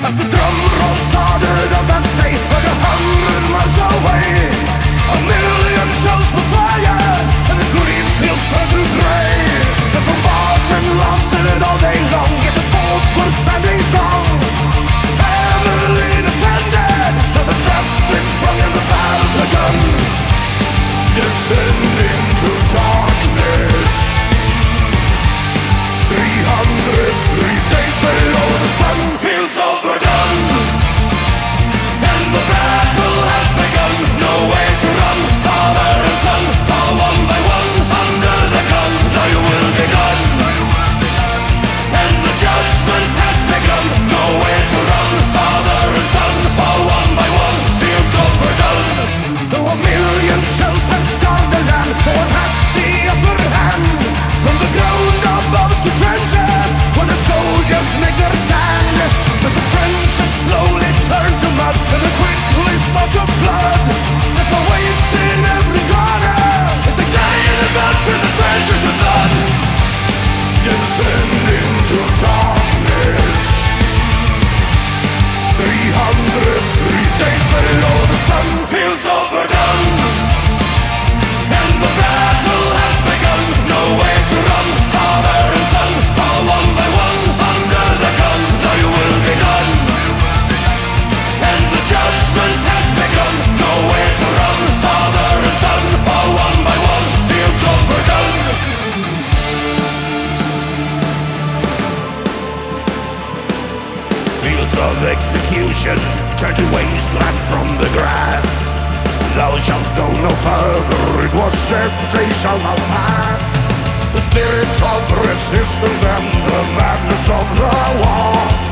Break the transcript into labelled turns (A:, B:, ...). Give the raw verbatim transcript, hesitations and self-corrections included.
A: As the drum roll started on that day, like a hundred miles away, a million shells were fired, and the green fields turned to grey. The bombardment lasted all day long, yet the forts were standing strong, heavily defended. Now the traps been sprung and the battle's begun, descending to darkness. Three hundred three days below the sun feels overdone, and the battle has begun. No way to run, father and son fall one by one under the gun. Thy will be done, and the judgment has begun. No way to run, father and son fall one by one, feels overdone. Though a million shells have scarred the land, no one has the upper hand. From the ground above to trenches, where the soldiers make their stand, as the trenches slowly turn to mud and they quickly start to flood, death awaits in every corner as they die in the mud, fill the trenches with blood, descending to darkness. Three hundred three days below the sun feels overdone, and the battle has begun. No way to run, father and son fall one by one under the gun. Thy will be done, and the judgment has begun. No way to run, father and son fall one by one, feels overdone. Fields of execution turn to wasteland from the grass. Thou shalt go no further, it was said they shall not pass. The spirit of resistance and the madness of the war